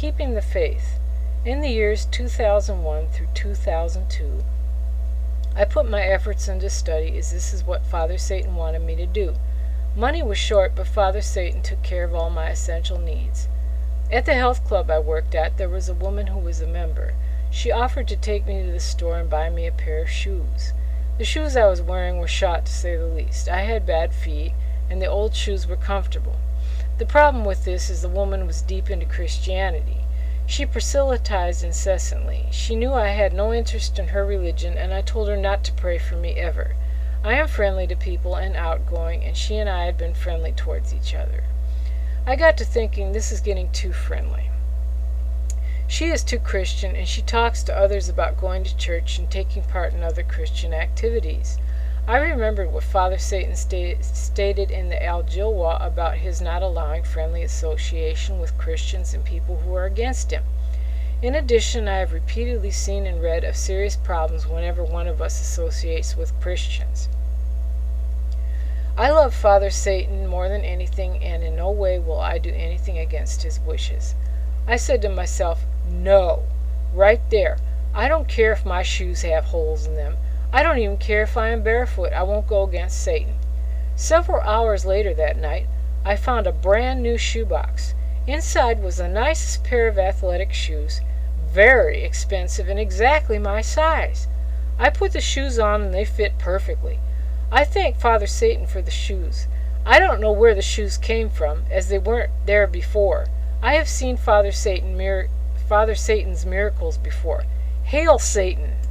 Keeping the Faith. In the years 2001 through 2002, I put my efforts into study as this is what Father Satan wanted me to do. Money was short, but Father Satan took care of all my essential needs. At the health club I worked at, there was a woman who was a member. She offered to take me to the store and buy me a pair of shoes. The shoes I was wearing were shot, to say the least. I had bad feet, and the old shoes were comfortable. The problem with this is the woman was deep into Christianity. She proselytized incessantly. She knew I had no interest in her religion, and I told her not to pray for me ever. I am friendly to people and outgoing, and she and I had been friendly towards each other. I got to thinking this is getting too friendly. She is too Christian, and she talks to others about going to church and taking part in other Christian activities. I remembered what Father Satan stated in the Al-Jilwa about his not allowing friendly association with Christians and people who are against him. In addition, I have repeatedly seen and read of serious problems whenever one of us associates with Christians. I love Father Satan more than anything, and in no way will I do anything against his wishes. I said to myself, no, right there. I don't care if my shoes have holes in them. I don't even care if I am barefoot. I won't go against Satan. Several hours later that night, I found a brand new shoebox. Inside was the nicest pair of athletic shoes, very expensive and exactly my size. I put the shoes on and they fit perfectly. I thank Father Satan for the shoes. I don't know where the shoes came from, as they weren't there before. I have seen Father Satan's miracles before. Hail Satan!